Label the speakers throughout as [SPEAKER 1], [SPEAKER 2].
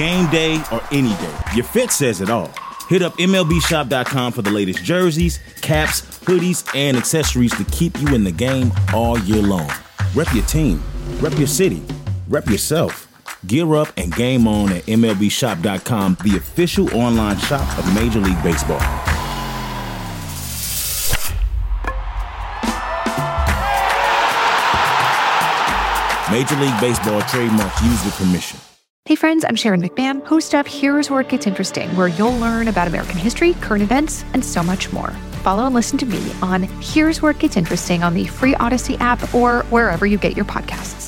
[SPEAKER 1] game day or any day. Your fit says it all. Hit up MLBshop.com for the latest jerseys, caps, hoodies, and accessories to keep you in the game all year long. Rep your team, rep your city, rep yourself. Gear up and game on at MLBshop.com, the official online shop of Major League Baseball. Major League Baseball trademarks used with permission.
[SPEAKER 2] Hey friends, I'm Sharon McMahon, host of Here's Where It Gets Interesting, where you'll learn about American history, current events, and so much more. Follow and listen to me on Here's Where It Gets Interesting on the free Odyssey app or wherever you get your podcasts.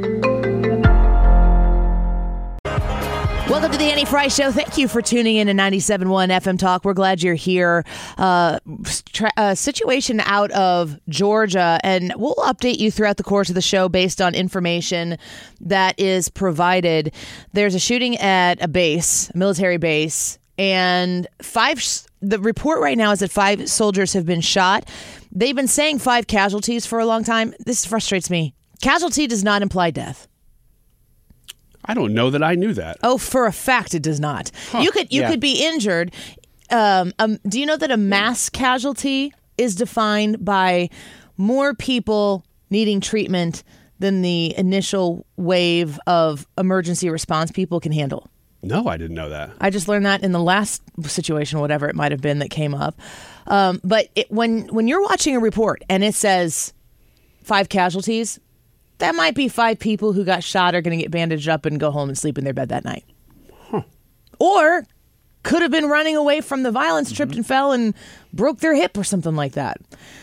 [SPEAKER 3] Welcome to the Annie Fry Show. Thank you for tuning in to 97.1 FM Talk. We're glad you're here. Situation out of Georgia, and we'll update you throughout the course of the show based on information that is provided. There's a shooting at a base, a military base, and the report right now is that 5 soldiers have been shot. They've been saying 5 casualties for a long time. This frustrates me. Casualty does not imply death.
[SPEAKER 4] I don't know that I knew that.
[SPEAKER 3] Oh, for a fact, it does not.
[SPEAKER 4] Huh.
[SPEAKER 3] You could be injured. Do you know that a mass casualty is defined by more people needing treatment than the initial wave of emergency response people can handle?
[SPEAKER 4] No, I didn't know that.
[SPEAKER 3] I just learned that in the last situation, whatever it might have been that came up. But when you're watching a report and it says 5 casualties, that might be 5 people who got shot are going to get bandaged up and go home and sleep in their bed that night.
[SPEAKER 4] Huh.
[SPEAKER 3] Or could have been running away from the violence, tripped and fell and broke their hip or something like that.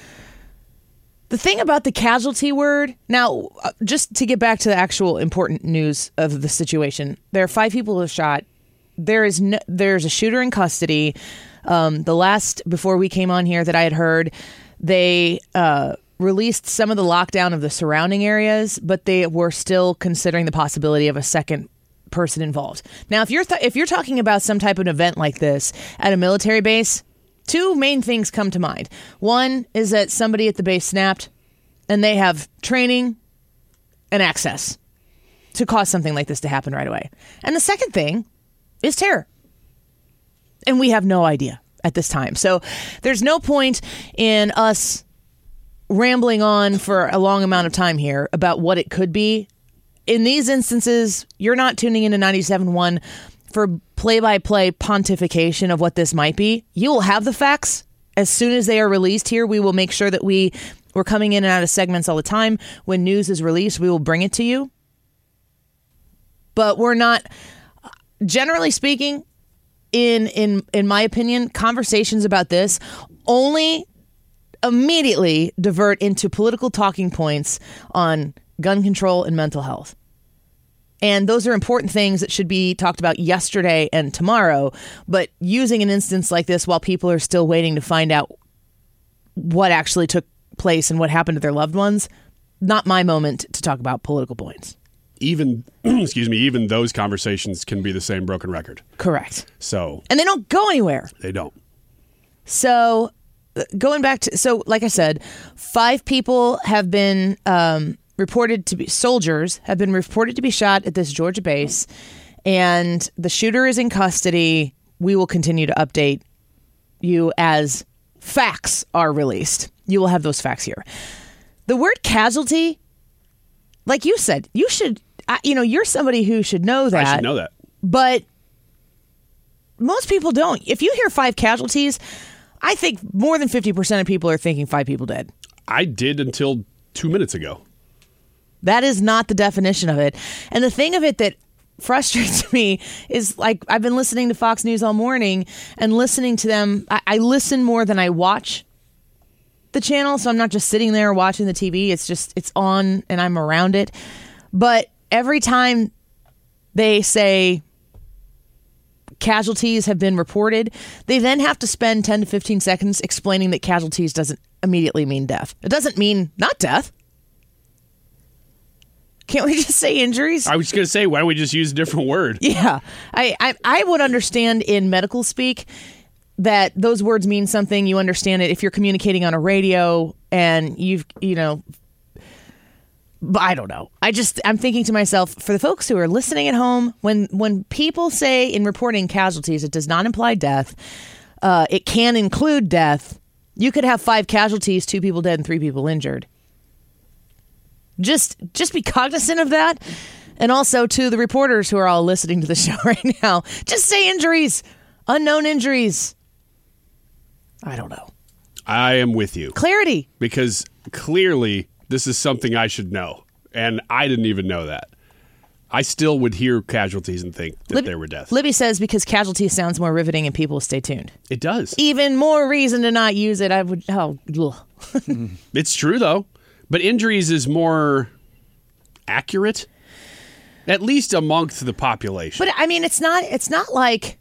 [SPEAKER 3] The thing about the casualty word, now, just to get back to the actual important news of the situation, there are 5 people who have shot. There's a shooter in custody. The last, before we came on here, that I had heard, they released some of the lockdown of the surrounding areas, but they were still considering the possibility of a second person involved. Now, if you're talking about some type of event like this at a military base, 2 main things come to mind. One is that somebody at the base snapped, and they have training and access to cause something like this to happen right away. And the second thing is terror. And we have no idea at this time. So there's no point in us rambling on for a long amount of time here about what it could be. In these instances, you're not tuning into 97.1 for play-by-play pontification of what this might be. You will have the facts as soon as they are released here. We will make sure that we're coming in and out of segments all the time. When news is released, we will bring it to you. But we're not, generally speaking, in my opinion, conversations about this only immediately divert into political talking points on gun control and mental health. And those are important things that should be talked about yesterday and tomorrow. But using an instance like this while people are still waiting to find out what actually took place and what happened to their loved ones, not my moment to talk about political points.
[SPEAKER 4] Even, even those conversations can be the same broken record.
[SPEAKER 3] Correct.
[SPEAKER 4] So,
[SPEAKER 3] and they don't go anywhere.
[SPEAKER 4] They don't.
[SPEAKER 3] So going back to, like I said, 5 people have been soldiers have been reported to be shot at this Georgia base, and the shooter is in custody. We will continue to update you as facts are released. You will have those facts here. The word casualty, like you said, you should, you're somebody who should know that.
[SPEAKER 4] I should know that.
[SPEAKER 3] But most people don't. If you hear 5 casualties, I think more than 50% of people are thinking 5 people dead.
[SPEAKER 4] I did until 2 minutes ago.
[SPEAKER 3] That is not the definition of it. And the thing of it that frustrates me is, like, I've been listening to Fox News all morning and listening to them. I listen more than I watch the channel, so I'm not just sitting there watching the TV. It's on and I'm around it. But every time they say casualties have been reported, they then have to spend 10 to 15 seconds explaining that casualties doesn't immediately mean death. It doesn't mean not death. Can't we just say injuries?
[SPEAKER 4] I was going to say, why don't we just use a different word?
[SPEAKER 3] Yeah. I would understand in medical speak that those words mean something. You understand it if you're communicating on a radio and But I don't know. I'm thinking to myself, for the folks who are listening at home, when people say in reporting casualties, it does not imply death. It can include death. You could have 5 casualties, 2 people dead and 3 people injured. Just be cognizant of that. And also to the reporters who are all listening to the show right now, just say injuries, unknown injuries. I don't know.
[SPEAKER 4] I am with you.
[SPEAKER 3] Clarity.
[SPEAKER 4] Because clearly this is something I should know. And I didn't even know that. I still would hear casualties and think that there were deaths.
[SPEAKER 3] Libby says because casualties sounds more riveting and people stay tuned.
[SPEAKER 4] It does.
[SPEAKER 3] Even more reason to not use it.
[SPEAKER 4] It's true, though. But injuries is more accurate, at least amongst the population.
[SPEAKER 3] But I mean, it's not like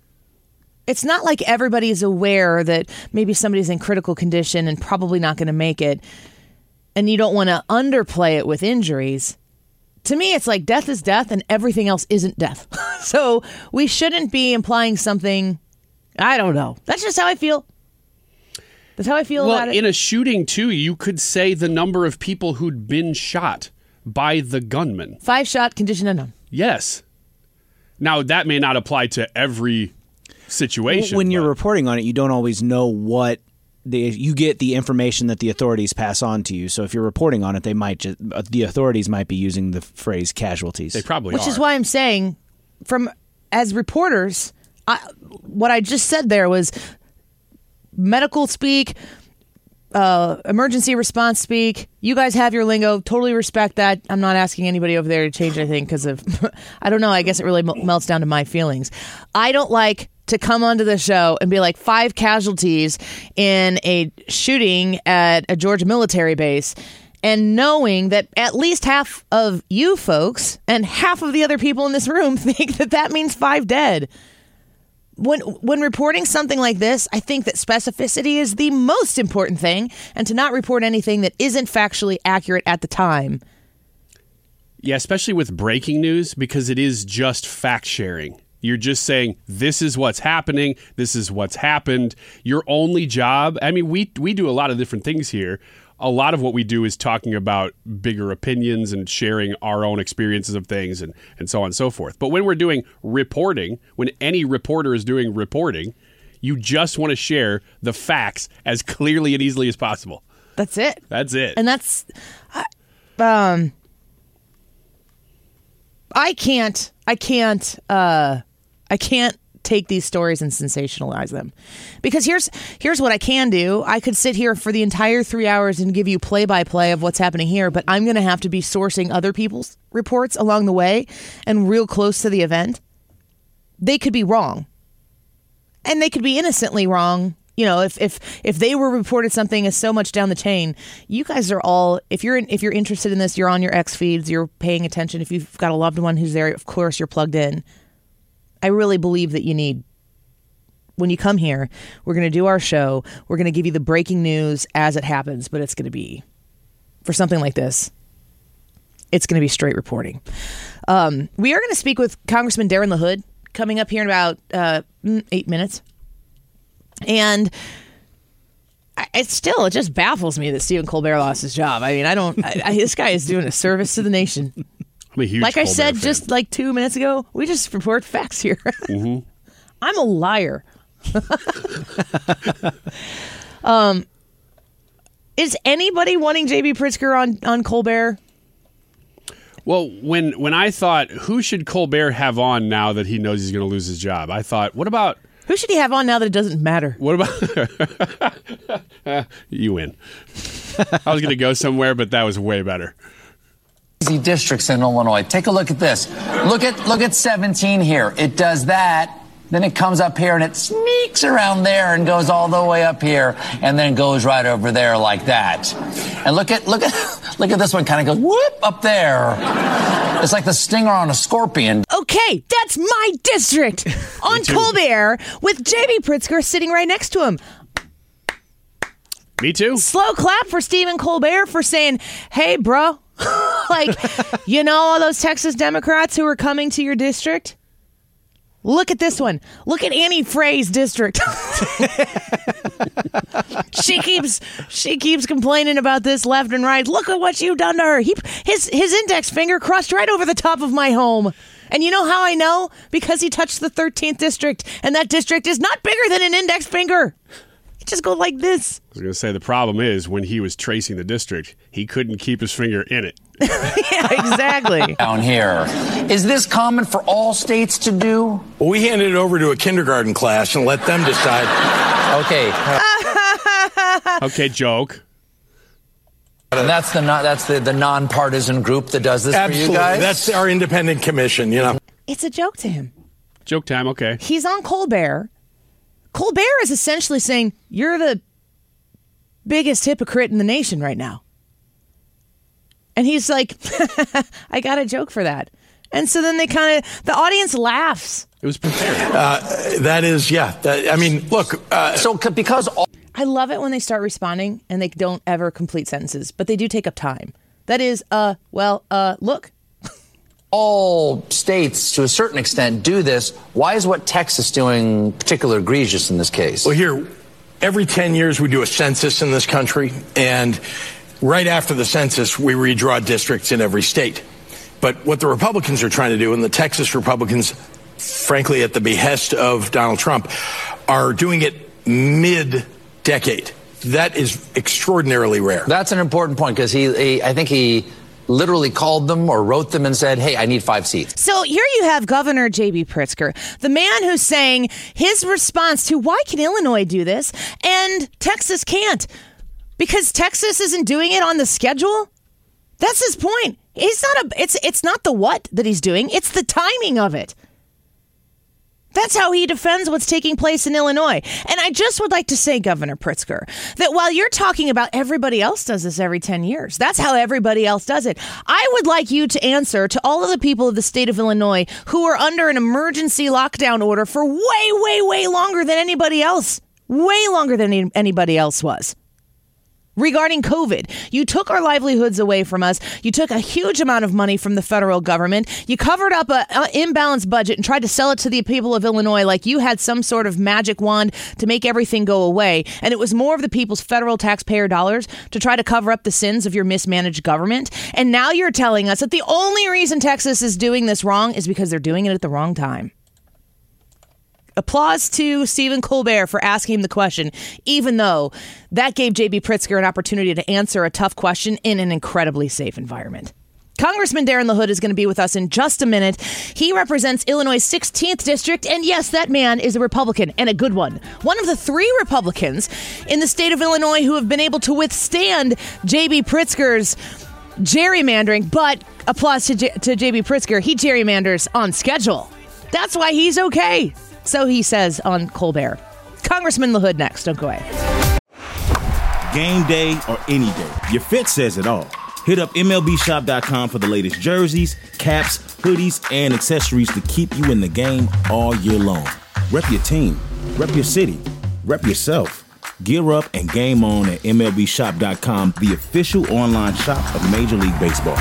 [SPEAKER 3] everybody's aware that maybe somebody's in critical condition and probably not going to make it, and you don't want to underplay it with injuries. To me, it's like death is death and everything else isn't death. So we shouldn't be implying something. I don't know. That's just how I feel. That's how I feel about it.
[SPEAKER 4] In a shooting, too, you could say the number of people who'd been shot by the gunman.
[SPEAKER 3] 5 shot, condition unknown.
[SPEAKER 4] Yes. Now, that may not apply to every situation.
[SPEAKER 5] When you're reporting on it, you don't always know what you get the information that the authorities pass on to you. So if you're reporting on it, the authorities might be using the phrase casualties.
[SPEAKER 4] They probably
[SPEAKER 3] Which is why I'm saying, as reporters, what I just said there was medical speak, emergency response speak. You guys have your lingo. Totally respect that. I'm not asking anybody over there to change anything because of, I don't know, I guess it really melts down to my feelings. I don't like to come onto the show and be like 5 casualties in a shooting at a Georgia military base, and knowing that at least half of you folks and half of the other people in this room think that means 5 dead. When reporting something like this, I think that specificity is the most important thing, and to not report anything that isn't factually accurate at the time.
[SPEAKER 4] Yeah, especially with breaking news, because it is just fact sharing. You're just saying, this is what's happening, this is what's happened. Your only job, I mean, we do a lot of different things here. A lot of what we do is talking about bigger opinions and sharing our own experiences of things and so on and so forth. But when we're doing reporting, when any reporter is doing reporting, you just want to share the facts as clearly and easily as possible.
[SPEAKER 3] That's it.
[SPEAKER 4] That's it.
[SPEAKER 3] And that's... I can't take these stories and sensationalize them, because here's what I can do. I could sit here for the entire 3 hours and give you play-by-play of what's happening here, but I'm going to have to be sourcing other people's reports along the way and real close to the event. They could be wrong, and they could be innocently wrong. You know, if they were reported something as so much down the chain, you guys are all, if you're interested in this, you're on your X feeds, you're paying attention. If you've got a loved one who's there, of course you're plugged in. I really believe that when you come here, we're going to do our show. We're going to give you the breaking news as it happens, but it's going to be, for something like this, it's going to be straight reporting. We are going to speak with Congressman Darren LaHood coming up here in about 8 minutes. And it just baffles me that Stephen Colbert lost his job. I mean, this guy is doing a service to the nation.
[SPEAKER 4] I'm a huge
[SPEAKER 3] like I
[SPEAKER 4] Colbert
[SPEAKER 3] said
[SPEAKER 4] fan.
[SPEAKER 3] just like 2 minutes ago, we just report facts here.
[SPEAKER 4] Mm-hmm.
[SPEAKER 3] I'm a liar. Is anybody wanting J.B. Pritzker on Colbert?
[SPEAKER 4] Well, when I thought, who should Colbert have on now that he knows he's going to lose his job? I thought, what about...
[SPEAKER 3] Who should he have on now that it doesn't matter?
[SPEAKER 4] What about... You win. I was going to go somewhere, but that was way better.
[SPEAKER 6] Districts in Illinois. Take a look at this. Look at 17 here. It does that. Then it comes up here and it sneaks around there and goes all the way up here and then goes right over there like that. And look at this one, kind of goes whoop up there. It's like the stinger on a scorpion.
[SPEAKER 3] Okay, that's my district on Colbert with J.B. Pritzker sitting right next to him.
[SPEAKER 4] Me too.
[SPEAKER 3] Slow clap for Stephen Colbert for saying, hey, bro, like, you know all those Texas Democrats who are coming to your district? Look at this one. Look at Annie Frey's district. She keeps complaining about this left and right. Look at what you've done to her. His index finger crossed right over the top of my home. And you know how I know? Because he touched the 13th district, and that district is not bigger than an index finger. It just goes like this.
[SPEAKER 4] I was going to say the problem is when he was tracing the district, he couldn't keep his finger in it.
[SPEAKER 3] Yeah, exactly.
[SPEAKER 6] Down here. Is this common for all states to do?
[SPEAKER 7] Well, we handed it over to a kindergarten class and let them decide.
[SPEAKER 6] Okay.
[SPEAKER 4] Okay, joke.
[SPEAKER 6] And that's the nonpartisan group that does this
[SPEAKER 7] Absolutely.
[SPEAKER 6] for you guys?
[SPEAKER 7] That's our independent commission, you know.
[SPEAKER 3] It's a joke to him.
[SPEAKER 4] Joke time, okay.
[SPEAKER 3] He's on Colbert. Colbert is essentially saying, you're the biggest hypocrite in the nation right now. And he's like, I got a joke for that. And so then the audience laughs.
[SPEAKER 4] It was prepared.
[SPEAKER 7] That is, yeah. Look.
[SPEAKER 6] Because
[SPEAKER 3] I love it when they start responding and they don't ever complete sentences, but they do take up time. That is, look.
[SPEAKER 6] all states, to a certain extent, do this, why is what Texas doing particularly egregious in this case?
[SPEAKER 7] Well, here, every 10 years we do a census in this country, and right after the census, we redraw districts in every state. But what the Republicans are trying to do, and the Texas Republicans, frankly, at the behest of Donald Trump, are doing it mid-decade. That is extraordinarily rare.
[SPEAKER 6] That's an important point, because I think he literally called them or wrote them and said, hey, I need 5 seats.
[SPEAKER 3] So here you have Governor J.B. Pritzker, the man who's saying his response to why can Illinois do this and Texas can't? Because Texas isn't doing it on the schedule? That's his point. It's not the what that he's doing, it's the timing of it. That's how he defends what's taking place in Illinois. And I just would like to say, Governor Pritzker, that while you're talking about everybody else does this every 10 years, that's how everybody else does it. I would like you to answer to all of the people of the state of Illinois who are under an emergency lockdown order for way, way, way longer than anybody else. Way longer than anybody else was. Regarding COVID, you took our livelihoods away from us. You took a huge amount of money from the federal government. You covered up an imbalanced budget and tried to sell it to the people of Illinois like you had some sort of magic wand to make everything go away. And it was more of the people's federal taxpayer dollars to try to cover up the sins of your mismanaged government. And now you're telling us that the only reason Texas is doing this wrong is because they're doing it at the wrong time. Applause to Stephen Colbert for asking him the question, even though that gave J.B. Pritzker an opportunity to answer a tough question in an incredibly safe environment. Congressman Darren LaHood is going to be with us in just a minute. He represents Illinois' 16th district, and yes, that man is a Republican, and a good one. One of the 3 Republicans in the state of Illinois who have been able to withstand J.B. Pritzker's gerrymandering, but applause to J.B. Pritzker, he gerrymanders on schedule. That's why he's okay. So he says on Colbert. Congressman LaHood next. Don't go away.
[SPEAKER 1] Game day or any day, your fit says it all. Hit up MLBshop.com for the latest jerseys, caps, hoodies, and accessories to keep you in the game all year long. Rep your team, rep your city, rep yourself. Gear up and game on at MLBshop.com, the official online shop of Major League Baseball.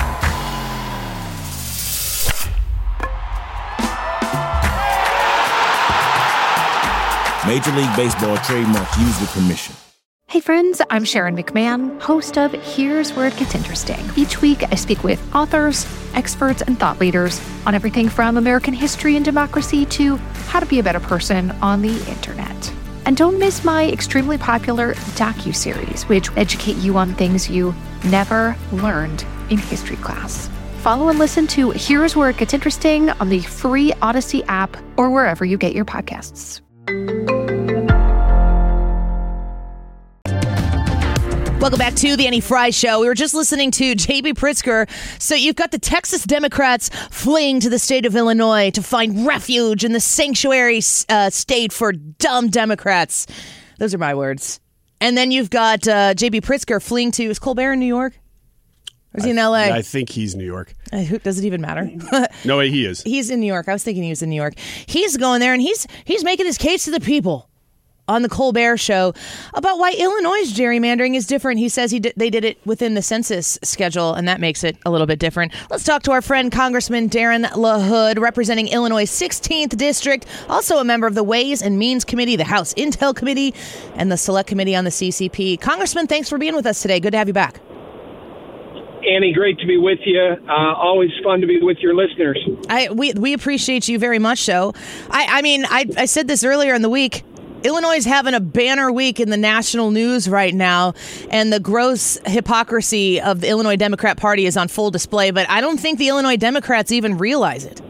[SPEAKER 1] Major League Baseball trademark used with permission.
[SPEAKER 2] Hey friends, I'm Sharon McMahon, host of Here's Where It Gets Interesting. Each week, I speak with authors, experts, and thought leaders on everything from American history and democracy to how to be a better person on the internet. And don't miss my extremely popular docuseries, which educate you on things you never learned in history class. Follow and listen to Here's Where It Gets Interesting on the free Odyssey app or wherever you get your podcasts.
[SPEAKER 3] Welcome back to the Annie Frey Show. We were just listening to J.B. Pritzker. So you've got the Texas Democrats fleeing to the state of Illinois to find refuge in the sanctuary state for dumb Democrats. Those are my words. And then you've got J.B. Pritzker fleeing to, is Colbert in New York? Or is he in L.A.?
[SPEAKER 4] I think he's New York.
[SPEAKER 3] Does it even matter?
[SPEAKER 4] No, he is.
[SPEAKER 3] He's in New York. I was thinking he was in New York. He's going there and he's making his case to the people. on the Colbert Show about why Illinois' gerrymandering is different. He says they did it within the census schedule, and that makes it a little bit different. Let's talk to our friend Congressman Darren LaHood, representing Illinois' 16th District, also a member of the Ways and Means Committee, the House Intel Committee, and the Select Committee on the CCP. Congressman, thanks for being with us today. Good to have you back.
[SPEAKER 8] Annie, great to be with you. Always fun to be with your listeners.
[SPEAKER 3] We appreciate you very much so. I said this earlier in the week. Illinois is having a banner week in the national news right now, and the gross hypocrisy of the Illinois Democrat Party is on full display, but I don't think the Illinois Democrats even realize it.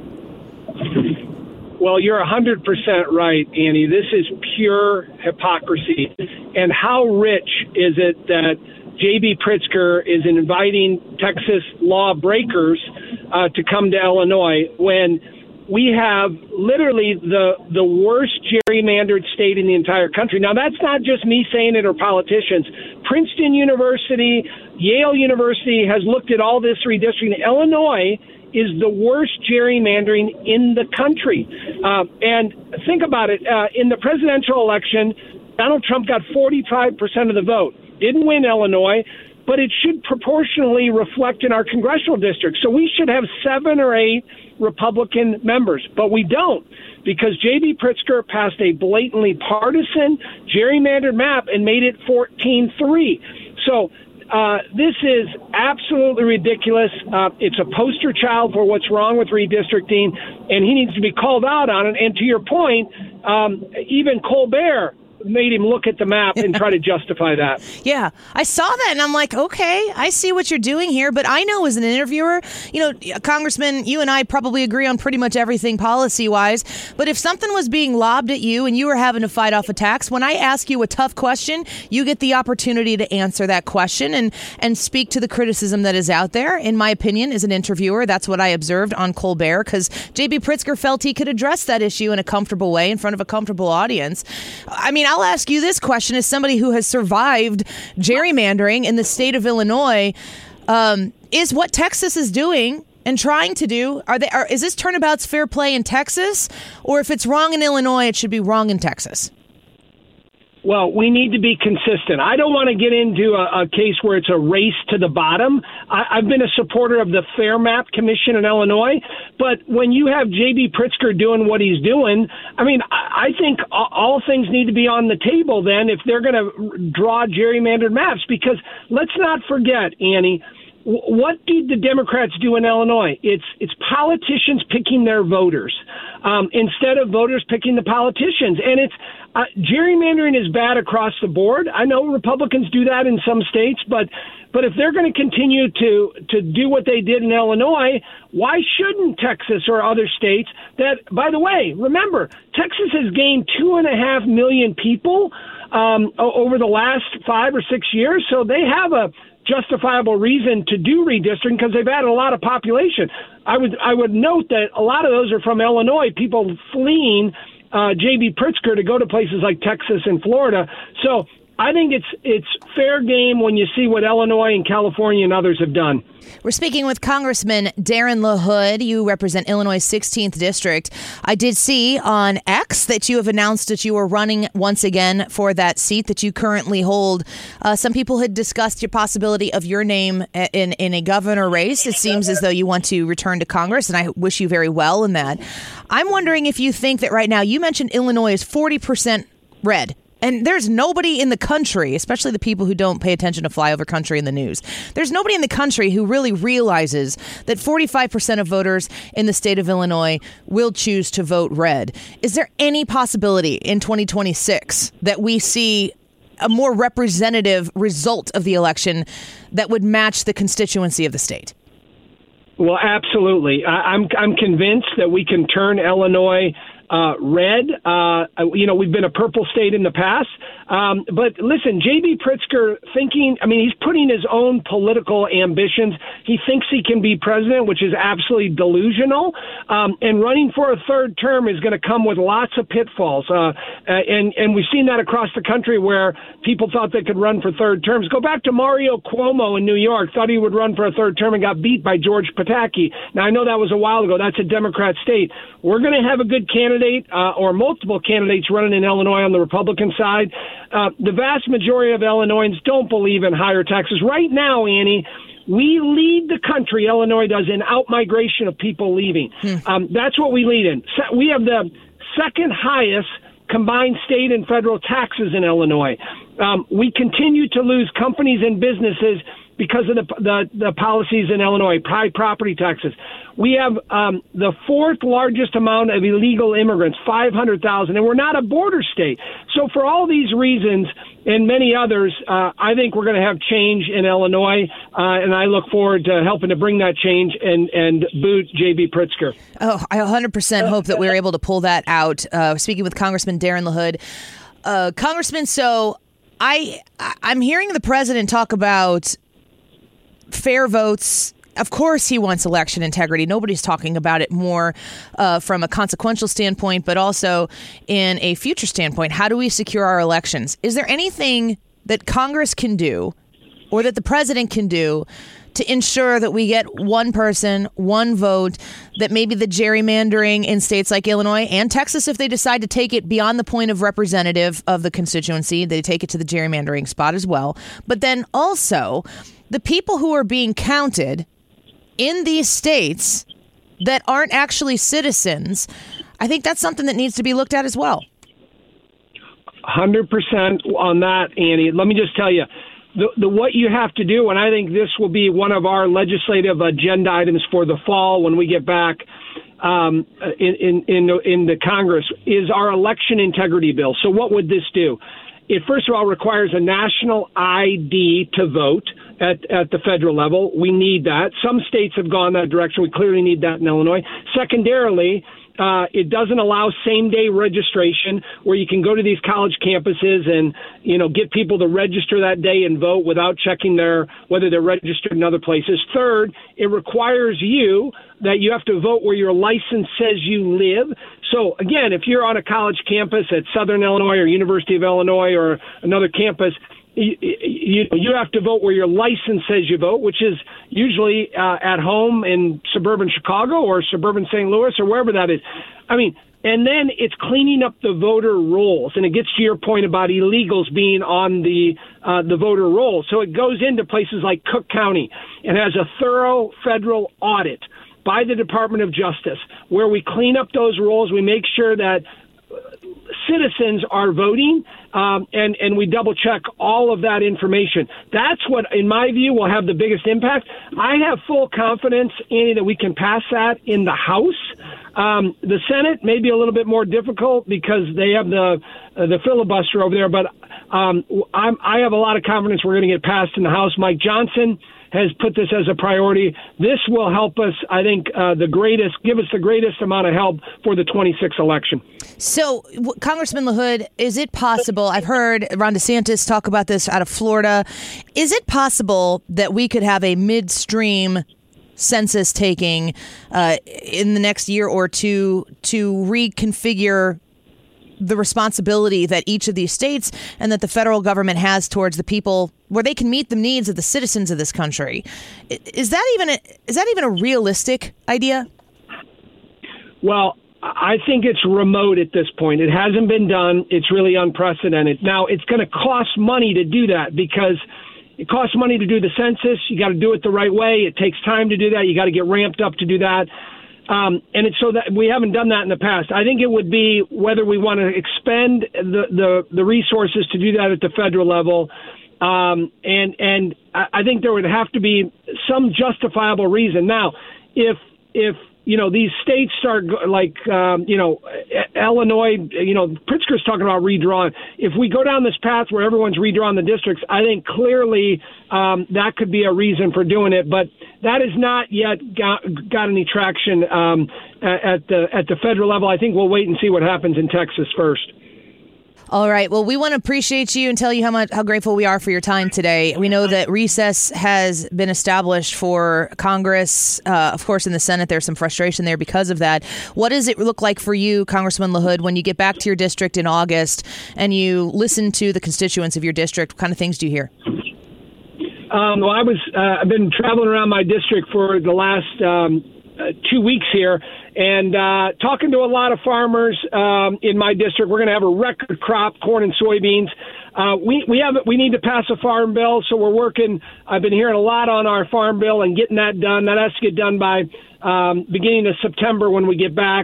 [SPEAKER 8] Well, you're 100% right, Annie. This is pure hypocrisy. And how rich is it that J.B. Pritzker is inviting Texas lawbreakers to come to Illinois when we have literally the worst gerrymandered state in the entire country. Now, that's not just me saying it or politicians. Princeton University, Yale University has looked at all this redistricting. Illinois is the worst gerrymandering in the country. And think about it. In the presidential election, Donald Trump got 45% of the vote. Didn't win Illinois, but it should proportionally reflect in our congressional districts. So we should have 7 or 8 Republican members, but we don't, because J.B. Pritzker passed a blatantly partisan gerrymandered map and made it 14-3. So this is absolutely ridiculous. It's a poster child for what's wrong with redistricting, and he needs to be called out on it. And to your point, even Colbert made him look at the map and try to justify that.
[SPEAKER 3] Yeah, I saw that and I'm like, okay, I see what you're doing here. But I know as an interviewer, Congressman, you and I probably agree on pretty much everything policy-wise. But if something was being lobbed at you and you were having to fight off attacks, when I ask you a tough question, you get the opportunity to answer that question and speak to the criticism that is out there. In my opinion, as an interviewer, that's what I observed on Colbert, because J.B. Pritzker felt he could address that issue in a comfortable way in front of a comfortable audience. I mean, I'll ask you this question as somebody who has survived gerrymandering in the state of Illinois. Is what Texas is doing and trying to do, is this turnabout's fair play in Texas? Or if it's wrong in Illinois, it should be wrong in Texas?
[SPEAKER 8] Well, we need to be consistent. I don't want to get into a case where it's a race to the bottom. I've been a supporter of the Fair Map Commission in Illinois, but when you have J.B. Pritzker doing what he's doing, I mean, I think all things need to be on the table then if they're going to draw gerrymandered maps, because let's not forget, Annie, what did the Democrats do in Illinois? It's politicians picking their voters instead of voters picking the politicians. And it's gerrymandering is bad across the board. I know Republicans do that in some states, but if they're going to continue to do what they did in Illinois, why shouldn't Texas or other states that, by the way, remember, Texas has gained 2.5 million people over the last 5 or 6 years, so they have a justifiable reason to do redistricting because they've added a lot of population. I would note that a lot of those are from Illinois, people fleeing J.B. Pritzker to go to places like Texas and Florida. So I think it's fair game when you see what Illinois and California and others have done.
[SPEAKER 3] We're speaking with Congressman Darren LaHood. You represent Illinois' 16th District. I did see on X that you have announced that you are running once again for that seat that you currently hold. Some people had discussed your possibility of your name in a governor race. It seems as though you want to return to Congress, and I wish you very well in that. I'm wondering if you think that right now, you mentioned Illinois is 40% red. And there's nobody in the country, especially the people who don't pay attention to flyover country in the news. There's nobody in the country who really realizes that 45% of voters in the state of Illinois will choose to vote red. Is there any possibility in 2026 that we see a more representative result of the election that would match the constituency of the state?
[SPEAKER 8] Well, absolutely. I'm convinced that we can turn Illinois red. We've been a purple state in the past. But listen, J.B. Pritzker he's putting his own political ambitions. He thinks he can be president, which is absolutely delusional. And running for a third term is going to come with lots of pitfalls. And we've seen that across the country where people thought they could run for third terms. Go back to Mario Cuomo in New York, thought he would run for a third term and got beat by George Pataki. Now, I know that was a while ago. That's a Democrat state. We're going to have a good candidate candidate or multiple candidates running in Illinois on the Republican side, the vast majority of Illinoisans don't believe in higher taxes. Right now, Annie, we lead the country, Illinois does, in out-migration of people leaving. That's what we lead in. So we have the second highest combined state and federal taxes in Illinois. We continue to lose companies and businesses because of the policies in Illinois, high property taxes. We have the fourth largest amount of illegal immigrants, 500,000, and we're not a border state. So for all these reasons and many others, I think we're going to have change in Illinois, and I look forward to helping to bring that change and boot J.B. Pritzker.
[SPEAKER 3] Oh, I 100% hope that we're able to pull that out. Speaking with Congressman Darren LaHood. Congressman, so I'm hearing the president talk about fair votes. Of course, he wants election integrity. Nobody's talking about it more from a consequential standpoint, but also in a future standpoint. How do we secure our elections? Is there anything that Congress can do or that the president can do to ensure that we get one person, one vote, that maybe the gerrymandering in states like Illinois and Texas, if they decide to take it beyond the point of representative of the constituency, they take it to the gerrymandering spot as well. But then also the people who are being counted in these states that aren't actually citizens, I think that's something that needs to be looked at as well.
[SPEAKER 8] 100% on that, Annie. Let me just tell you, the what you have to do, and I think this will be one of our legislative agenda items for the fall when we get back in the Congress, is our election integrity bill. So what would this do? It first of all requires a national ID to vote at the federal level. We need that. Some states have gone that direction. We clearly need that in Illinois. Secondarily, it doesn't allow same-day registration where you can go to these college campuses and, get people to register that day and vote without checking whether they're registered in other places. Third, it requires you that you have to vote where your license says you live. So, again, if you're on a college campus at Southern Illinois or University of Illinois or another campus, you have to vote where your license says you vote, which is usually at home in suburban Chicago or suburban St. Louis or wherever that is. And then it's cleaning up the voter rolls, and it gets to your point about illegals being on the voter roll. So it goes into places like Cook County and has a thorough federal audit by the Department of Justice where we clean up those rolls. We make sure that citizens are voting, and we double check all of that information. That's what, in my view, will have the biggest impact. I have full confidence, Annie, that we can pass that in the House. The Senate may be a little bit more difficult because they have the filibuster over there, but I have a lot of confidence we're going to get passed in the House. Mike Johnson has put this as a priority. This will help us, I think, give us the greatest amount of help for the 26th election.
[SPEAKER 3] So, Congressman LaHood, is it possible, I've heard Ron DeSantis talk about this out of Florida, is it possible that we could have a midstream census taking in the next year or two to reconfigure the responsibility that each of these states and that the federal government has towards the people, where they can meet the needs of the citizens of this country? Is that even a realistic idea?
[SPEAKER 8] Well, I think it's remote at this point. It hasn't been done. It's really unprecedented. Now, it's going to cost money to do that because it costs money to do the census. You got to do it the right way. It takes time to do that. You got to get ramped up to do that. And it's so that we haven't done that in the past. I think it would be whether we want to expend the resources to do that at the federal level. And I think there would have to be some justifiable reason. Now, if these states start like, Illinois, Pritzker's talking about redrawing. If we go down this path where everyone's redrawing the districts, I think clearly that could be a reason for doing it. But that has not yet got any traction at the federal level. I think we'll wait and see what happens in Texas first.
[SPEAKER 3] All right. Well, we want to appreciate you and tell you how grateful we are for your time today. We know that recess has been established for Congress. Of course, in the Senate, there's some frustration there because of that. What does it look like for you, Congressman LaHood, when you get back to your district in August and you listen to the constituents of your district? What kind of things do you hear?
[SPEAKER 8] I've been traveling around my district for the last 2 weeks here, and talking to a lot of farmers in my district. We're going to have a record crop, corn and soybeans. We need to pass a farm bill, so we're working. I've been hearing a lot on our farm bill and getting that done. That has to get done by beginning of September when we get back.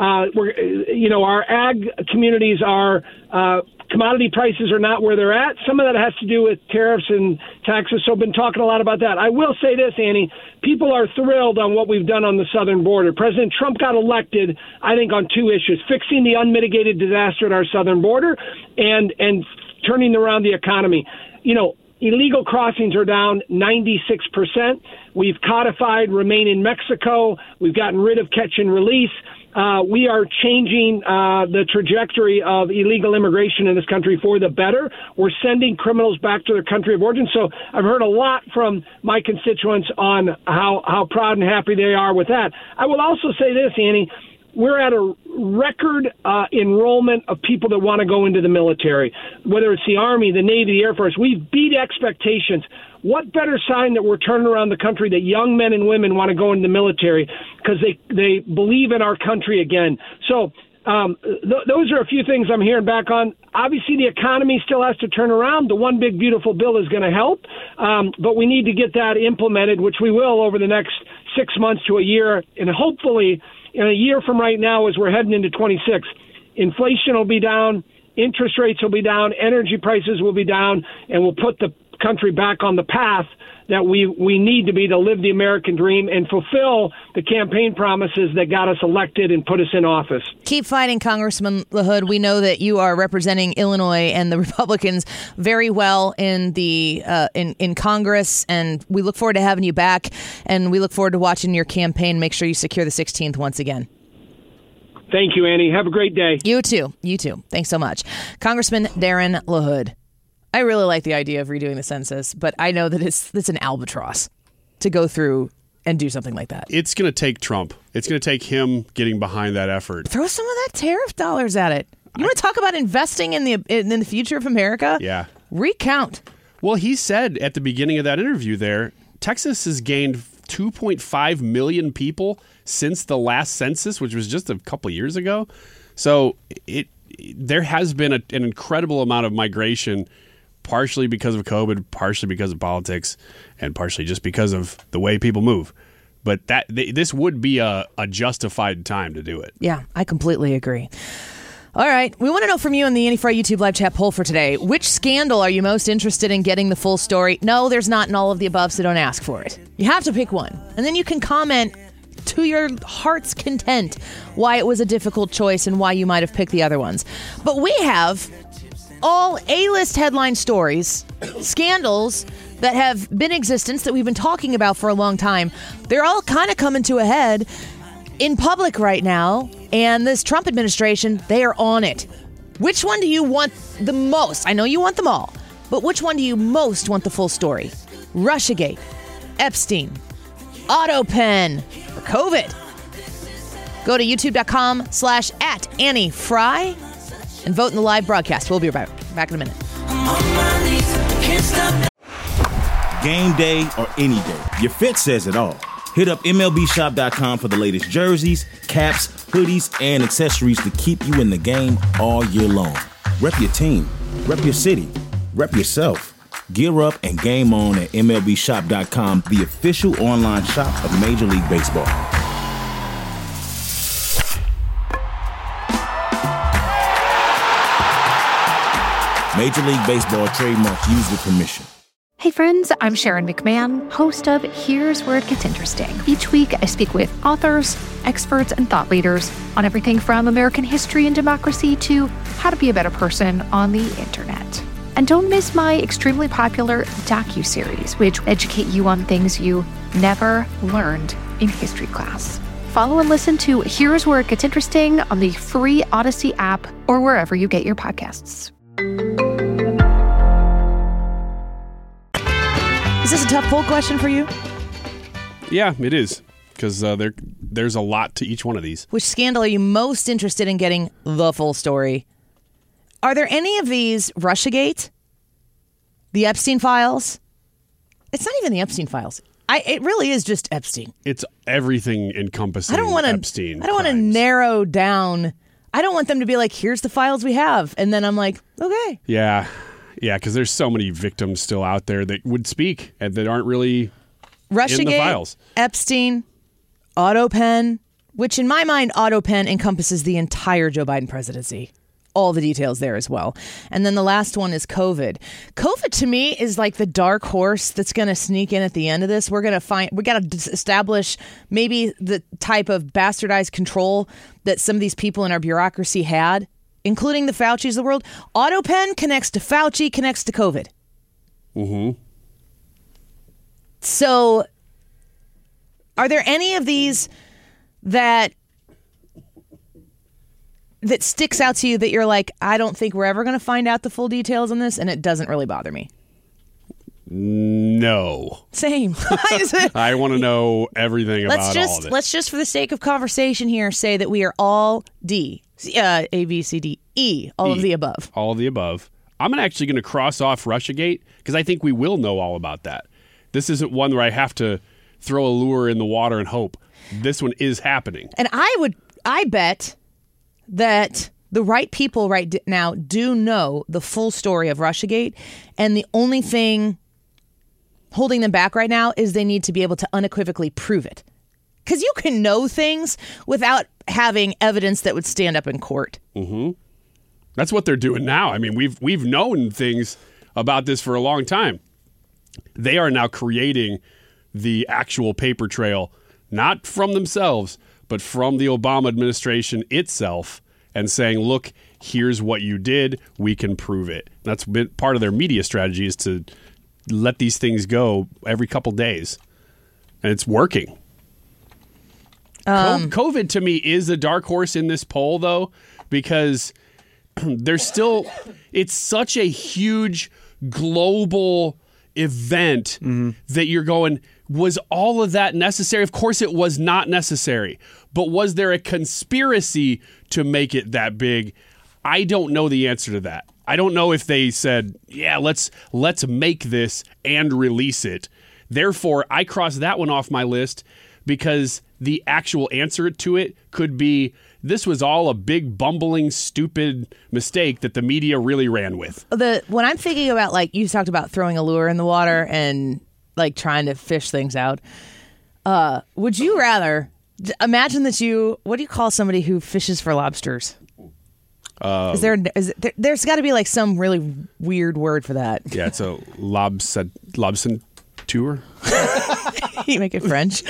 [SPEAKER 8] Our ag communities are commodity prices are not where they're at. Some of that has to do with tariffs and taxes, so I've been talking a lot about that. I will say this, Annie, people are thrilled on what we've done on the southern border. President Trump got elected, I think, on two issues: fixing the unmitigated disaster at our southern border and turning around the economy. Illegal crossings are down 96%. We've codified Remain in Mexico. We've gotten rid of catch and release. We are changing the trajectory of illegal immigration in this country for the better. We're sending criminals back to their country of origin. So I've heard a lot from my constituents on how proud and happy they are with that. I will also say this, Annie. We're at a record enrollment of people that want to go into the military, whether it's the Army, the Navy, the Air Force. We've beat expectations. What better sign that we're turning around the country that young men and women want to go into the military because they believe in our country again. So those are a few things I'm hearing back on. Obviously, the economy still has to turn around. The One Big Beautiful Bill is going to help, but we need to get that implemented, which we will over the next 6 months to a year, and hopefully in a year from right now, as we're heading into 26, inflation will be down, interest rates will be down, energy prices will be down, and we'll put the country back on the path that we need to be to live the American dream and fulfill the campaign promises that got us elected and put us in office.
[SPEAKER 3] Keep fighting, Congressman LaHood. We know that you are representing Illinois and the Republicans very well in the in Congress, and we look forward to having you back, and we look forward to watching your campaign. Make sure you secure the 16th once again.
[SPEAKER 8] Thank you, Annie. Have a great day.
[SPEAKER 3] You too. You too. Thanks so much. Congressman Darren LaHood. I really like the idea of redoing the census, but I know that it's an albatross to go through and do something like that.
[SPEAKER 4] It's going to take Trump. It's going to take him getting behind that effort.
[SPEAKER 3] Throw some of that tariff dollars at it. You want to talk about investing in the future of America?
[SPEAKER 4] Yeah.
[SPEAKER 3] Recount.
[SPEAKER 4] Well, he said at the beginning of that interview there, Texas has gained 2.5 million people since the last census, which was just a couple of years ago. So there has been an incredible amount of migration, partially because of COVID, partially because of politics, and partially just because of the way people move. But this would be a justified time to do it.
[SPEAKER 3] Yeah, I completely agree. All right. We want to know from you in the Annie Frey YouTube live chat poll for today. Which scandal are you most interested in getting the full story? No, there's not in all of the above, so don't ask for it. You have to pick one. And then you can comment to your heart's content why it was a difficult choice and why you might have picked the other ones. But we have all A-list headline stories, scandals that have been in existence that we've been talking about for a long time. They're all kind of coming to a head in public right now, and this Trump administration, they are on it. Which one do you want the most? I know you want them all, but which one do you most want the full story? Russiagate, Epstein, AutoPen, or COVID? Go to youtube.com/@AnnieFrey and vote in the live broadcast. We'll be back in a minute.
[SPEAKER 1] Game day or any day, your fit says it all. Hit up MLBshop.com for the latest jerseys, caps, hoodies, and accessories to keep you in the game all year long. Rep your team, rep your city, rep yourself. Gear up and game on at MLBshop.com, the official online shop of Major League Baseball. Major League Baseball trademark used with permission.
[SPEAKER 2] Hey friends, I'm Sharon McMahon, host of Here's Where It Gets Interesting. Each week, I speak with authors, experts, and thought leaders on everything from American history and democracy to how to be a better person on the internet. And don't miss my extremely popular docuseries, which educate you on things you never learned in history class. Follow and listen to Here's Where It Gets Interesting on the free Odyssey app or wherever you get your podcasts.
[SPEAKER 3] Is this a tough poll question for you?
[SPEAKER 4] Yeah, it is, because there's a lot to each one of these.
[SPEAKER 3] Which scandal are you most interested in getting the full story? Are there any of these Russiagate? The Epstein files? It's not even the Epstein files. It really is just Epstein.
[SPEAKER 4] It's everything encompassing Epstein.
[SPEAKER 3] I don't want to narrow down. I don't want them to be like, here's the files we have. And then I'm like, okay.
[SPEAKER 4] Yeah. Yeah, because there's so many victims still out there that would speak and that aren't really in the files.
[SPEAKER 3] Epstein, AutoPen, which in my mind, AutoPen encompasses the entire Joe Biden presidency. All the details there as well. And then the last one is COVID. COVID to me is like the dark horse that's going to sneak in at the end of this. We got to establish maybe the type of bastardized control that some of these people in our bureaucracy had, including the Faucis of the world. AutoPen connects to Fauci, connects to COVID.
[SPEAKER 4] Mm-hmm.
[SPEAKER 3] So are there any of these that sticks out to you that you're like, I don't think we're ever going to find out the full details on this, and it doesn't really bother me?
[SPEAKER 4] No.
[SPEAKER 3] Same.
[SPEAKER 4] I want to know everything about all of it.
[SPEAKER 3] Let's just, for the sake of conversation here, say that we are all D. A, B, C, D, E. All of the above.
[SPEAKER 4] All of the above. I'm actually going to cross off Russiagate because I think we will know all about that. This isn't one where I have to throw a lure in the water and hope. This one is happening.
[SPEAKER 3] And I bet that the right people right now do know the full story of Russiagate, and the only thing holding them back right now is they need to be able to unequivocally prove it. Because you can know things without having evidence that would stand up in court.
[SPEAKER 4] Mm-hmm. That's what they're doing now. I mean, we've known things about this for a long time. They are now creating the actual paper trail, not from themselves, but from the Obama administration itself, and saying, look, here's what you did. We can prove it. That's been part of their media strategy, is to let these things go every couple days. And it's working. COVID, to me, is a dark horse in this poll, though, because there's still, it's such a huge global event that you're going, was all of that necessary? Of course it was not necessary. But was there a conspiracy to make it that big? I don't know the answer to that. I don't know if they said, yeah, let's make this and release it. Therefore, I crossed that one off my list because the actual answer to it could be, this was all a big, bumbling, stupid mistake that the media really ran with.
[SPEAKER 3] When I'm thinking about, like, you talked about throwing a lure in the water and, like, trying to fish things out, would you rather imagine that what do you call somebody who fishes for lobsters? There's got to be, like, some really weird word for that.
[SPEAKER 4] Yeah, it's a lobson tour.
[SPEAKER 3] You make it French.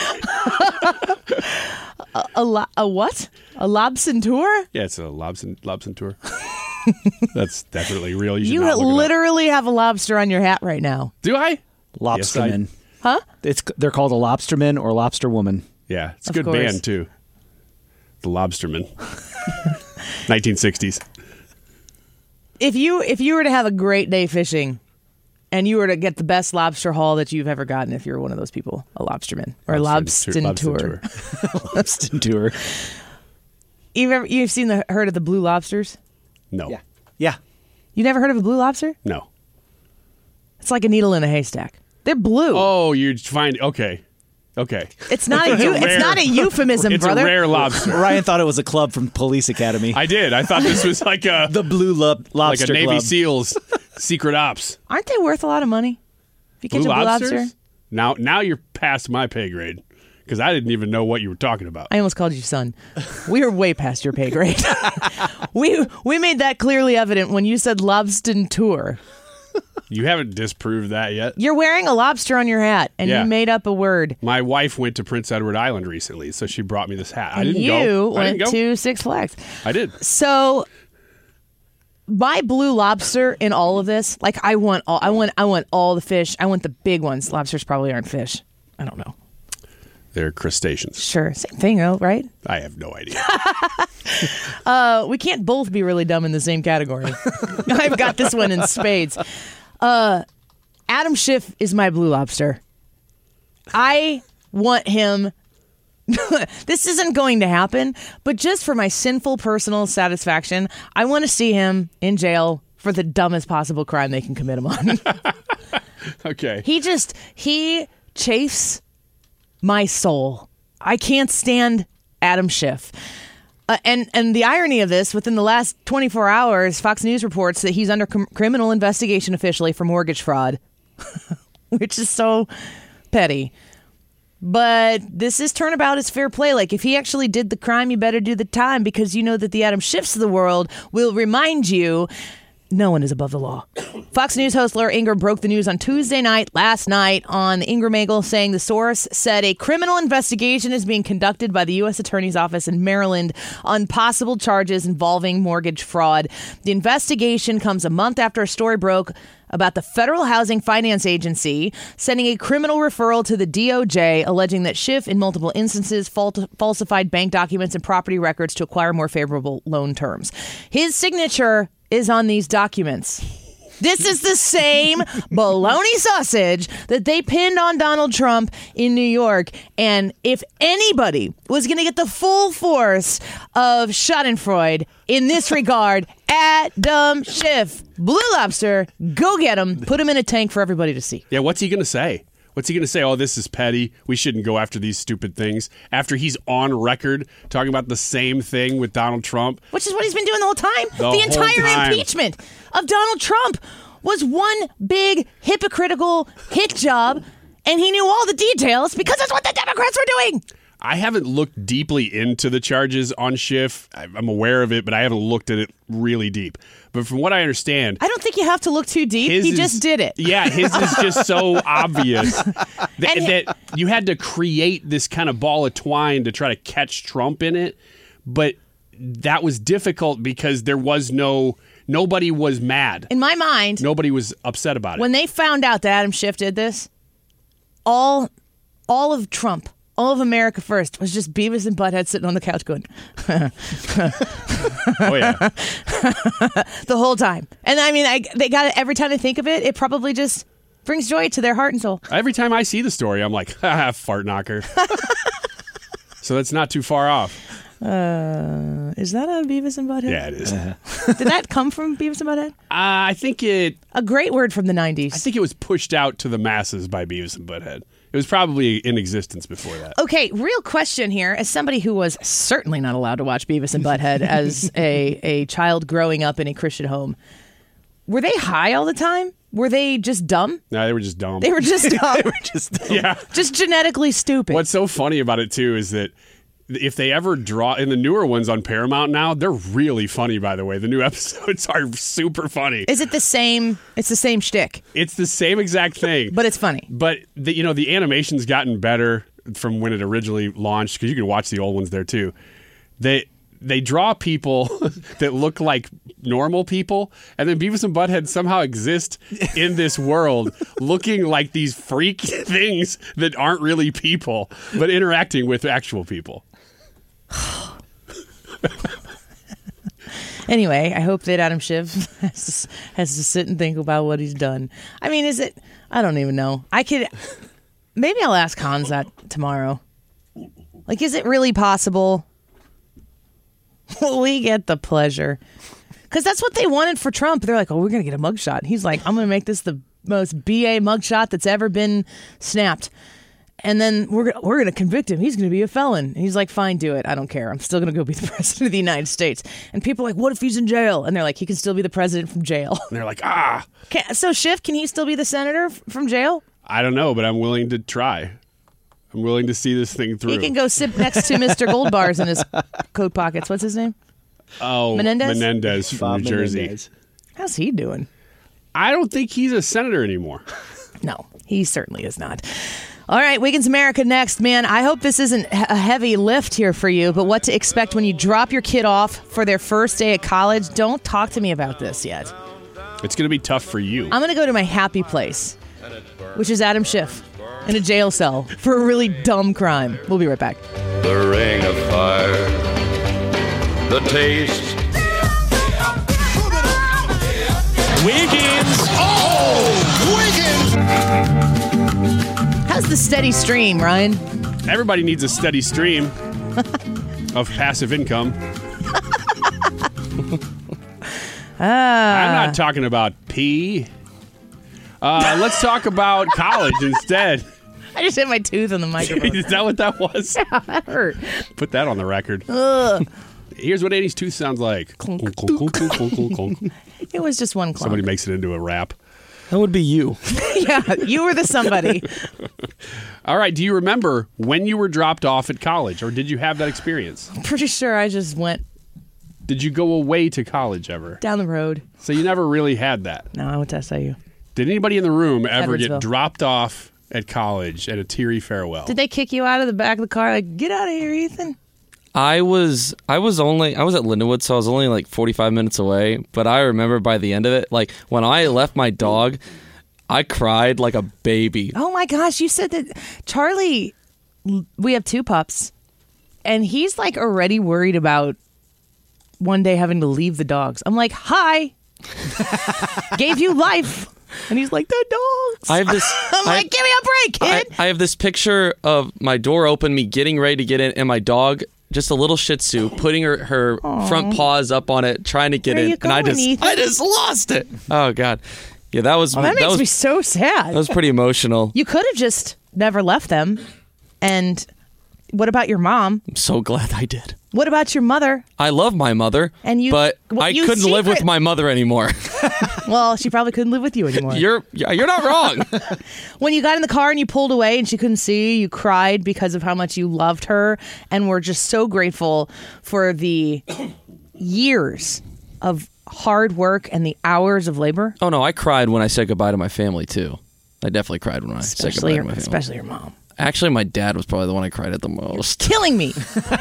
[SPEAKER 3] A what? A lobson tour?
[SPEAKER 4] Yeah, it's a lobson tour. That's definitely real.
[SPEAKER 3] You literally have a lobster on your hat right now.
[SPEAKER 4] Do I?
[SPEAKER 5] Lobsterman.
[SPEAKER 4] Yes,
[SPEAKER 3] huh?
[SPEAKER 5] They're called a lobsterman or lobster woman.
[SPEAKER 4] Yeah, it's a good band too. The Lobsterman. 1960s.
[SPEAKER 3] If you were to have a great day fishing, and you were to get the best lobster haul that you've ever gotten, if you're one of those people, a lobsterman or lobstin tour.
[SPEAKER 5] Lobstin tour.
[SPEAKER 3] You've heard of the blue lobsters?
[SPEAKER 4] No.
[SPEAKER 5] Yeah.
[SPEAKER 3] You never heard of a blue lobster?
[SPEAKER 4] No.
[SPEAKER 3] It's like a needle in a haystack. They're blue.
[SPEAKER 4] Oh, you find okay.
[SPEAKER 3] It's not it's not a euphemism,
[SPEAKER 4] it's
[SPEAKER 3] brother.
[SPEAKER 4] It's a rare lobster.
[SPEAKER 5] Ryan thought it was a club from Police Academy.
[SPEAKER 4] I did. I thought this was like
[SPEAKER 5] the blue lobster
[SPEAKER 4] like a Navy
[SPEAKER 5] club.
[SPEAKER 4] SEALs secret ops.
[SPEAKER 3] Aren't they worth a lot of money? If you catch a blue lobster?
[SPEAKER 4] Now you're past my pay grade because I didn't even know what you were talking about.
[SPEAKER 3] I almost called you son. We were way past your pay grade. we made that clearly evident when you said lobstin tour.
[SPEAKER 4] You haven't disproved that yet.
[SPEAKER 3] You're wearing a lobster on your hat, and you made up a word.
[SPEAKER 4] My wife went to Prince Edward Island recently, so she brought me this hat. I
[SPEAKER 3] didn't go. You went
[SPEAKER 4] go.
[SPEAKER 3] to Six Flags.
[SPEAKER 4] I did.
[SPEAKER 3] So, my blue lobster in all of this, like I want all the fish. I want the big ones. Lobsters probably aren't fish. I don't know.
[SPEAKER 4] They're crustaceans.
[SPEAKER 3] Sure, same thing, though, right?
[SPEAKER 4] I have no idea.
[SPEAKER 3] We can't both be really dumb in the same category. I've got this one in spades. Adam Schiff is my blue lobster. I want him. This isn't going to happen, but just for my sinful personal satisfaction, I want to see him in jail for the dumbest possible crime they can commit him on.
[SPEAKER 4] Okay.
[SPEAKER 3] He chafes my soul. I can't stand Adam Schiff. And the irony of this, within the last 24 hours, Fox News reports that he's under criminal investigation officially for mortgage fraud, which is so petty. But this is turnabout is fair play. Like, if he actually did the crime, you better do the time, because you know that the Adam Schiffs of the world will remind you no one is above the law. Fox News host Laura Ingraham broke the news on Tuesday night, last night, on the Ingraham Angle, saying the source said a criminal investigation is being conducted by the U.S. Attorney's Office in Maryland on possible charges involving mortgage fraud. The investigation comes a month after a story broke about the Federal Housing Finance Agency sending a criminal referral to the DOJ alleging that Schiff, in multiple instances, falsified bank documents and property records to acquire more favorable loan terms. His signature is on these documents. This is the same bologna sausage that they pinned on Donald Trump in New York. And if anybody was going to get the full force of Schadenfreude in this regard, Adam Schiff, Blue Lobster, go get him. Put him in a tank for everybody to see.
[SPEAKER 4] Yeah, what's he going to say? What's he going to say? Oh, this is petty. We shouldn't go after these stupid things. After he's on record talking about the same thing with Donald Trump.
[SPEAKER 3] Which is what he's been doing the whole time. The entire impeachment of Donald Trump was one big hypocritical hit job, and he knew all the details because that's what the Democrats were doing.
[SPEAKER 4] I haven't looked deeply into the charges on Schiff. I'm aware of it, but I haven't looked at it really deep. But from what I understand,
[SPEAKER 3] I don't think you have to look too deep. He just did it.
[SPEAKER 4] Yeah, his is just so obvious that you had to create this kind of ball of twine to try to catch Trump in it. But that was difficult because there was nobody was mad.
[SPEAKER 3] In my mind,
[SPEAKER 4] nobody was upset about it.
[SPEAKER 3] When they found out that Adam Schiff did this, all of Trump, all of America First, was just Beavis and Butthead sitting on the couch going,
[SPEAKER 4] oh, yeah.
[SPEAKER 3] the whole time. And I mean, they got it every time I think of it. It probably just brings joy to their heart and soul.
[SPEAKER 4] Every time I see the story, I'm like, fart knocker. So that's not too far off.
[SPEAKER 3] Is that a Beavis and Butthead?
[SPEAKER 4] Yeah, it is.
[SPEAKER 3] Did that come from Beavis and Butthead?
[SPEAKER 4] I think a
[SPEAKER 3] great word from the 90s.
[SPEAKER 4] I think it was pushed out to the masses by Beavis and Butthead. It was probably in existence before that.
[SPEAKER 3] Okay, real question here. As somebody who was certainly not allowed to watch Beavis and Butthead as a child growing up in a Christian home, were they high all the time? Were they just dumb?
[SPEAKER 4] No, they were just dumb.
[SPEAKER 3] They were just dumb.
[SPEAKER 5] They were just dumb.
[SPEAKER 4] Yeah.
[SPEAKER 3] Just genetically stupid.
[SPEAKER 4] What's so funny about it, too, is that if they ever draw in the newer ones on Paramount now, they're really funny, by the way. The new episodes are super funny.
[SPEAKER 3] Is it the same? It's the same shtick.
[SPEAKER 4] It's the same exact thing.
[SPEAKER 3] But it's funny.
[SPEAKER 4] But the animation's gotten better from when it originally launched, because you can watch the old ones there too. They draw people that look like normal people, and then Beavis and Butthead somehow exist in this world looking like these freak things that aren't really people, but interacting with actual people.
[SPEAKER 3] Anyway, I hope that Adam Schiff has to sit and think about what he's done. I mean, is it? I don't even know. Maybe I'll ask Hans that tomorrow. Like, is it really possible? Will we get the pleasure? Because that's what they wanted for Trump. They're like, oh, we're going to get a mugshot. And he's like, I'm going to make this the most BA mugshot that's ever been snapped. And then we're going to convict him. He's going to be a felon. And he's like, fine, do it. I don't care. I'm still going to go be the president of the United States. And people are like, what if he's in jail? And they're like, he can still be the president from jail.
[SPEAKER 4] And they're like,
[SPEAKER 3] So Schiff, can he still be the senator from jail?
[SPEAKER 4] I don't know, but I'm willing to try. I'm willing to see this thing through.
[SPEAKER 3] He can go sit next to Mr. Goldbars in his coat pockets. What's his name?
[SPEAKER 4] Oh, Menendez from
[SPEAKER 5] Bob
[SPEAKER 4] New Jersey.
[SPEAKER 5] Menendez.
[SPEAKER 3] How's he doing?
[SPEAKER 4] I don't think he's a senator anymore.
[SPEAKER 3] No, he certainly is not. All right, Wiggins America next. Man, I hope this isn't a heavy lift here for you, but what to expect when you drop your kid off for their first day at college. Don't talk to me about this yet.
[SPEAKER 4] It's going to be tough for you.
[SPEAKER 3] I'm going to go to my happy place, which is Adam Schiff in a jail cell for a really dumb crime. We'll be right back.
[SPEAKER 9] The ring of fire, the taste.
[SPEAKER 1] Wiggins! Oh! Wiggins!
[SPEAKER 3] How's the steady stream, Ryan?
[SPEAKER 4] Everybody needs a steady stream of passive income. I'm not talking about pee. Let's talk about college instead.
[SPEAKER 3] I just hit my tooth on the microphone.
[SPEAKER 4] Is that what that was?
[SPEAKER 3] Yeah, that hurt.
[SPEAKER 4] Put that on the record.
[SPEAKER 3] Ugh.
[SPEAKER 4] Here's what Annie's tooth sounds like.
[SPEAKER 3] Clunk,
[SPEAKER 4] Clunk, clunk, clunk, clunk, clunk.
[SPEAKER 3] It was just one clunk.
[SPEAKER 4] Somebody makes it into a rap.
[SPEAKER 5] That would be you.
[SPEAKER 3] Yeah, you were the somebody.
[SPEAKER 4] All right. Do you remember when you were dropped off at college, or did you have that experience?
[SPEAKER 3] I'm pretty sure I just went
[SPEAKER 4] Did you go away to college ever?
[SPEAKER 3] down the road.
[SPEAKER 4] So you never really had that.
[SPEAKER 3] No, I went to SIU.
[SPEAKER 4] Did anybody in the room ever get
[SPEAKER 3] Edwardsville.
[SPEAKER 4] dropped off at college at a teary farewell?
[SPEAKER 3] Did they kick you out of the back of the car? Like, get out of here, Ethan.
[SPEAKER 10] I was at Lindenwood, so I was only like 45 minutes away. But I remember by the end of it, like when I left my dog, I cried like a baby.
[SPEAKER 3] Oh my gosh, you said that Charlie, we have 2 pups, and he's like already worried about one day having to leave the dogs. I'm like, hi, gave you life. And he's like, the dogs.
[SPEAKER 10] I have this.
[SPEAKER 3] I'm like, give me a break, kid.
[SPEAKER 10] I have this picture of my door open, me getting ready to get in, and my dog, just a little Shih Tzu, putting her front paws up on it, trying to get
[SPEAKER 3] Where
[SPEAKER 10] in,
[SPEAKER 3] you going,
[SPEAKER 10] and
[SPEAKER 3] Ethan?
[SPEAKER 10] I just lost it. Oh God, yeah, that was
[SPEAKER 3] That makes me so sad.
[SPEAKER 10] that was pretty emotional.
[SPEAKER 3] You could have just never left them. And what about your mom?
[SPEAKER 10] I'm so glad I did.
[SPEAKER 3] What about your mother?
[SPEAKER 10] I love my mother, but I
[SPEAKER 3] you
[SPEAKER 10] couldn't live with my mother anymore.
[SPEAKER 3] Well, she probably couldn't live with you anymore.
[SPEAKER 10] You're not wrong.
[SPEAKER 3] When you got in the car and you pulled away and she couldn't see you cried because of how much you loved her, and we're just so grateful for the years of hard work and the hours of labor.
[SPEAKER 10] Oh no, I cried when I said goodbye to my family too. I definitely cried when I said goodbye to my family.
[SPEAKER 3] Especially your mom.
[SPEAKER 10] Actually, my dad was probably the one I cried at the most.
[SPEAKER 3] Killing me.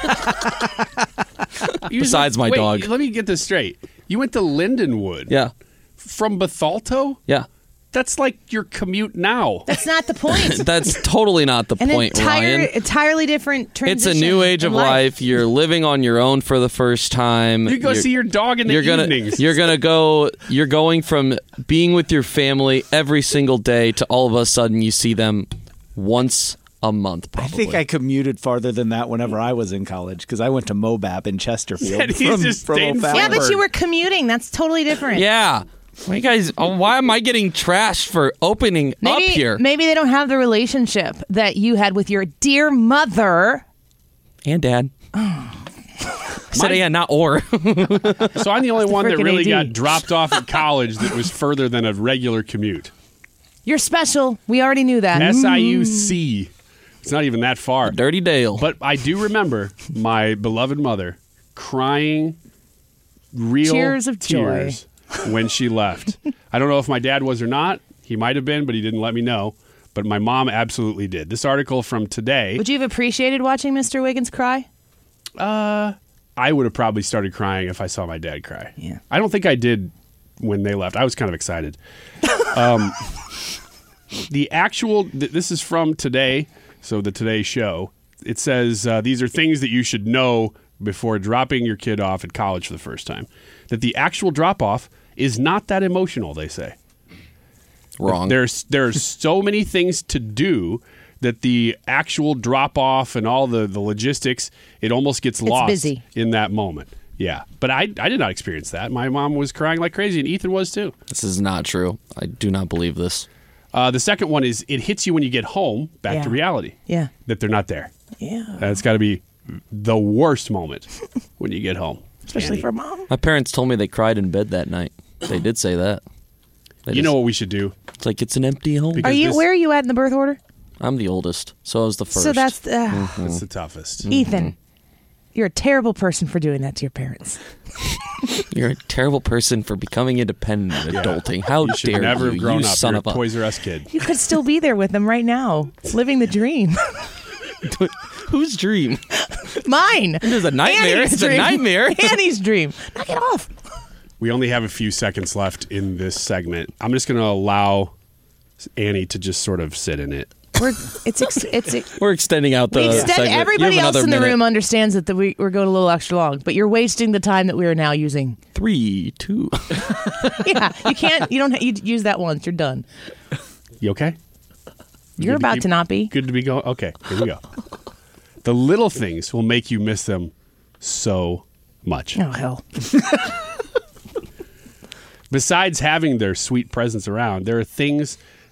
[SPEAKER 10] Besides my dog.
[SPEAKER 4] Let me get this straight. You went to Lindenwood.
[SPEAKER 10] Yeah.
[SPEAKER 4] From Bethalto?
[SPEAKER 10] Yeah.
[SPEAKER 4] That's like your commute now.
[SPEAKER 3] That's not the point.
[SPEAKER 10] That's totally not the point, Ryan.
[SPEAKER 3] Entirely different
[SPEAKER 10] It's
[SPEAKER 3] transition.
[SPEAKER 10] a new age of
[SPEAKER 3] in
[SPEAKER 10] life. You're living on your own for the first time.
[SPEAKER 4] You go see your dog in the evenings.
[SPEAKER 10] You're going from being with your family every single day to all of a sudden you see them once a month, probably.
[SPEAKER 5] I think I commuted farther than that whenever I was in college because I went to Mobap in Chesterfield.
[SPEAKER 4] And he's just staying
[SPEAKER 5] Old
[SPEAKER 3] Yeah, but
[SPEAKER 5] Fattenberg.
[SPEAKER 3] you were commuting. That's totally different.
[SPEAKER 10] Yeah. Why, guys, why am I getting trashed for opening up here?
[SPEAKER 3] Maybe they don't have the relationship that you had with your dear mother.
[SPEAKER 10] And Dad. Said yeah, not or.
[SPEAKER 4] So I'm the only one that
[SPEAKER 3] freaking
[SPEAKER 4] really
[SPEAKER 3] AD.
[SPEAKER 4] got dropped off at college that was further than a regular commute.
[SPEAKER 3] You're special. We already knew that.
[SPEAKER 4] SIUC. It's not even that far.
[SPEAKER 10] Dirty Dale.
[SPEAKER 4] But I do remember my beloved mother crying real
[SPEAKER 3] Tears of joy.
[SPEAKER 4] tears when she left. I don't know if my dad was or not. He might have been, but he didn't let me know. But my mom absolutely did. This article from today.
[SPEAKER 3] Would you have appreciated watching Mr. Wiggins cry?
[SPEAKER 4] I would have probably started crying if I saw my dad cry.
[SPEAKER 3] Yeah.
[SPEAKER 4] I don't think I did when they left. I was kind of excited. This is from today, so the Today Show. It says these are things that you should know before dropping your kid off at college for the first time. That the actual drop-off is not that emotional, they say.
[SPEAKER 10] Wrong.
[SPEAKER 4] There's so many things to do that the actual drop-off and all the logistics, it almost gets lost
[SPEAKER 3] busy.
[SPEAKER 4] in that moment. Yeah, but I did not experience that. My mom was crying like crazy, and Ethan was too.
[SPEAKER 10] This is not true. I do not believe this.
[SPEAKER 4] The second one is it hits you when you get home, back to reality.
[SPEAKER 3] Yeah.
[SPEAKER 4] That they're not there.
[SPEAKER 3] Yeah.
[SPEAKER 4] That's got to be the worst moment when you get home.
[SPEAKER 3] Especially
[SPEAKER 4] Annie.
[SPEAKER 3] for mom.
[SPEAKER 10] My parents told me they cried in bed that night. They did say that.
[SPEAKER 4] You know what we should do?
[SPEAKER 10] It's like it's an empty home.
[SPEAKER 4] Because
[SPEAKER 3] Where are you at in the birth order?
[SPEAKER 10] I'm the oldest, so I was the first.
[SPEAKER 3] So that's
[SPEAKER 4] That's the toughest.
[SPEAKER 3] Ethan. You're a terrible person for doing that to your parents.
[SPEAKER 10] You're a terrible person for becoming independent and adulting. How
[SPEAKER 4] You should
[SPEAKER 10] dare
[SPEAKER 4] never
[SPEAKER 10] you,
[SPEAKER 4] have grown
[SPEAKER 10] you
[SPEAKER 4] up.
[SPEAKER 10] son
[SPEAKER 4] You're
[SPEAKER 10] of
[SPEAKER 4] a
[SPEAKER 10] a...
[SPEAKER 4] Toys R Us kid.
[SPEAKER 3] You could still be there with them right now, living the dream.
[SPEAKER 10] Whose dream?
[SPEAKER 3] Mine.
[SPEAKER 10] It is a nightmare.
[SPEAKER 3] Annie's
[SPEAKER 10] It's a
[SPEAKER 3] dream.
[SPEAKER 10] nightmare.
[SPEAKER 3] Annie's dream. Knock it off.
[SPEAKER 4] We only have a few seconds left in this segment. I'm just going to allow Annie to just sort of sit in it.
[SPEAKER 10] We're extending out the segment.
[SPEAKER 3] Everybody
[SPEAKER 10] You have
[SPEAKER 3] else
[SPEAKER 10] another
[SPEAKER 3] in the
[SPEAKER 10] minute.
[SPEAKER 3] room understands that we're going a little extra long, but you're wasting the time that we are now using.
[SPEAKER 10] 3, 2.
[SPEAKER 3] Yeah, you don't you use that once, you're done.
[SPEAKER 4] You okay?
[SPEAKER 3] You're about to not be.
[SPEAKER 4] Good to be going. Okay, here we go. The little things will make you miss them so much.
[SPEAKER 3] Oh, hell.
[SPEAKER 4] Besides having their sweet presence around, there are things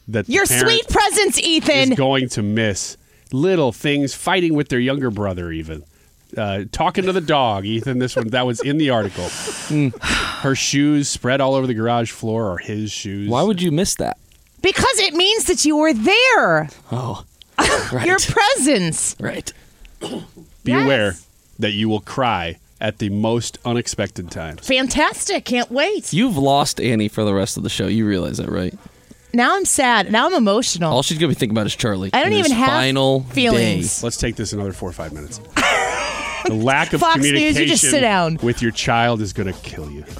[SPEAKER 4] that the
[SPEAKER 3] Your
[SPEAKER 4] parent
[SPEAKER 3] sweet presence, Ethan.
[SPEAKER 4] is going to miss. Little things, fighting with their younger brother, even. Talking to the dog, Ethan. That was in the article. Her shoes spread all over the garage floor are his shoes.
[SPEAKER 10] Why would you miss that?
[SPEAKER 3] Because it means that you were there.
[SPEAKER 10] Oh, right.
[SPEAKER 3] Your presence.
[SPEAKER 10] Right.
[SPEAKER 4] Be aware that you will cry at the most unexpected times.
[SPEAKER 3] Fantastic. Can't wait.
[SPEAKER 10] You've lost Annie for the rest of the show. You realize that, right?
[SPEAKER 3] Now I'm sad. Now I'm emotional.
[SPEAKER 10] All she's going to be thinking about is Charlie.
[SPEAKER 3] I don't even have
[SPEAKER 10] final
[SPEAKER 3] feelings.
[SPEAKER 4] Let's take this another 4 or 5 minutes. The lack of
[SPEAKER 3] Fox
[SPEAKER 4] communication
[SPEAKER 3] News, you just sit down.
[SPEAKER 4] with your child is going to kill you.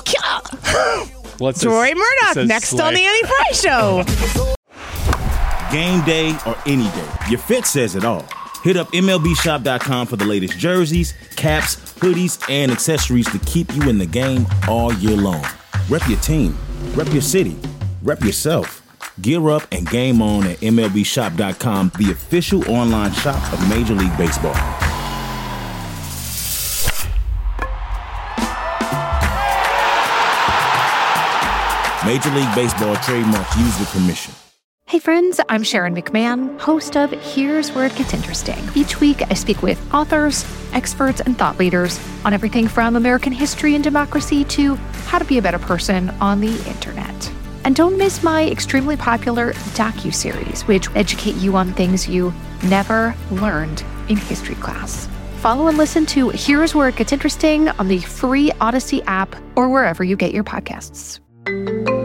[SPEAKER 3] Rory Murdoch, next on the Annie Fry Show.
[SPEAKER 1] Game day or any day, your fit says it all. Hit up MLBshop.com for the latest jerseys, caps, hoodies, and accessories to keep you in the game all year long. Rep your team, rep your city, rep yourself. Gear up and game on at MLBshop.com, the official online shop of Major League Baseball. Major League Baseball trademarks used with permission.
[SPEAKER 2] Hey friends, I'm Sharon McMahon, host of Here's Where It Gets Interesting. Each week, I speak with authors, experts, and thought leaders on everything from American history and democracy to how to be a better person on the internet. And don't miss my extremely popular docuseries, which educate you on things you never learned in history class. Follow and listen to Here's Where It Gets Interesting on the free Odyssey app or wherever you get your podcasts.